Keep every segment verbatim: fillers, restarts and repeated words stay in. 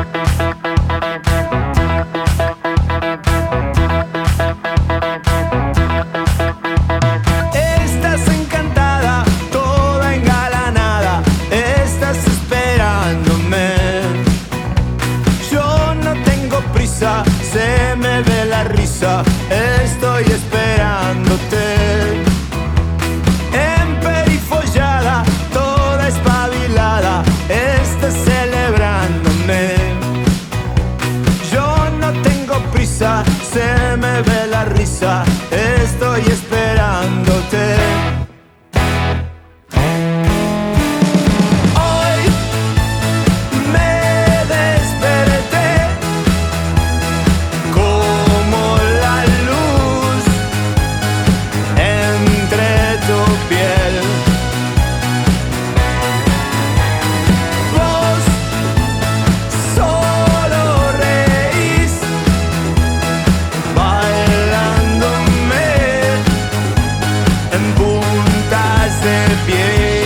Estás encantada, toda engalanada, estás esperándome. Yo no tengo prisa, se me ve la risa, estoy esperándote. Emperifollada, toda espabilada, estás celebrándome. Yo no tengo prisa, se me ve la risa, estoy esperándote. Hoy me desperté como la luz entre tu piel. Vos solo reís bailándome en puntas de pie.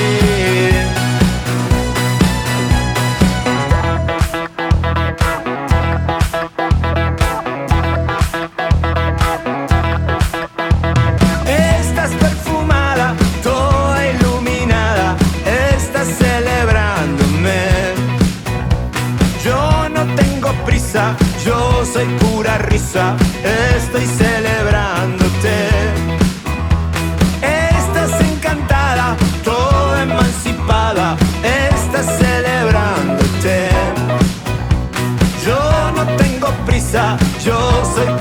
Estás perfumada, toda iluminada, estás celebrándome. Yo no tengo prisa, yo soy pura risa, estoy celebrándote. Estás encantada, toda emancipada, estás celebrándote. Yo no tengo prisa, yo soy